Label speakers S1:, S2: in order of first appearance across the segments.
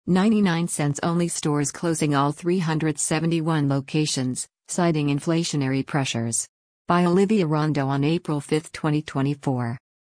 S1: 99 cents only stores closing all 371 locations, citing inflationary pressures. By Olivia Rondo on April 5, 2024.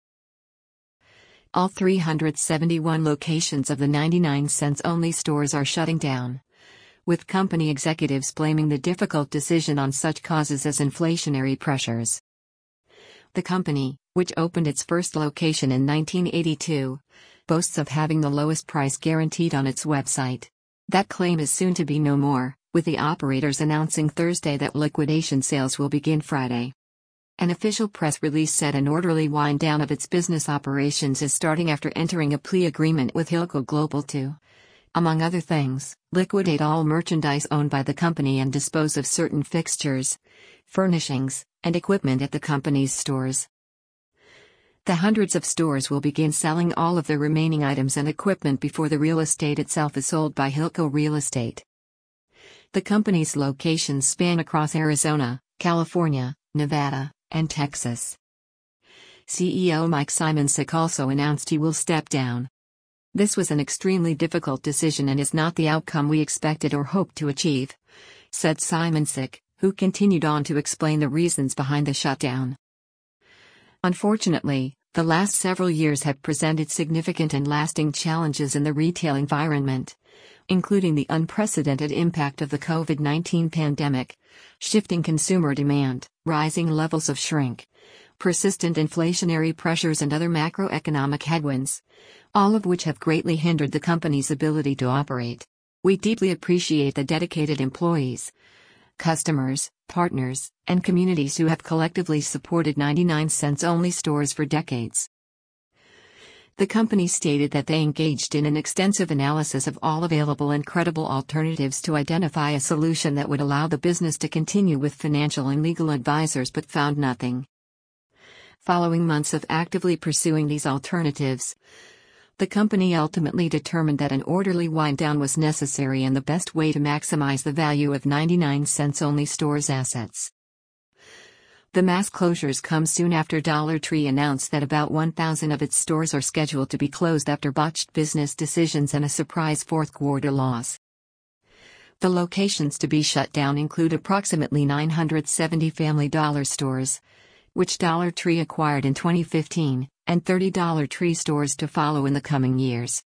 S1: All 371 locations of the 99 cents only stores are shutting down, with company executives blaming the difficult decision on such causes as inflationary pressures. The company, which opened its first location in 1982, boasts of having the lowest price guaranteed on its website. That claim is soon to be no more, with the operators announcing Thursday that liquidation sales will begin Friday. An official press release said an orderly wind down of its business operations is starting after entering a plea agreement with Hilco Global to, among other things, liquidate all merchandise owned by the company and dispose of certain fixtures, furnishings, and equipment at the company's stores. The hundreds of stores will begin selling all of the remaining items and equipment before the real estate itself is sold by Hilco Real Estate. The company's locations span across Arizona, California, Nevada, and Texas. CEO Mike Simoncic also announced he will step down. This was an extremely difficult decision and is not the outcome we expected or hoped to achieve, said Simoncic, who continued on to explain the reasons behind the shutdown. Unfortunately, the last several years have presented significant and lasting challenges in the retail environment, including the unprecedented impact of the COVID-19 pandemic, shifting consumer demand, rising levels of shrink, persistent inflationary pressures and other macroeconomic headwinds, all of which have greatly hindered the company's ability to operate. We deeply appreciate the dedicated employees, customers, partners, and communities who have collectively supported 99 cents only stores for decades. The company stated that they engaged in an extensive analysis of all available and credible alternatives to identify a solution that would allow the business to continue with financial and legal advisors but found nothing. Following months of actively pursuing these alternatives, the company ultimately determined that an orderly wind-down was necessary and the best way to maximize the value of 99 cents only stores' assets. The mass closures come soon after Dollar Tree announced that about 1,000 of its stores are scheduled to be closed after botched business decisions and a surprise fourth-quarter loss. The locations to be shut down include approximately 970 Family Dollar stores, which Dollar Tree acquired in 2015, and 30 Dollar Tree stores to follow in the coming years.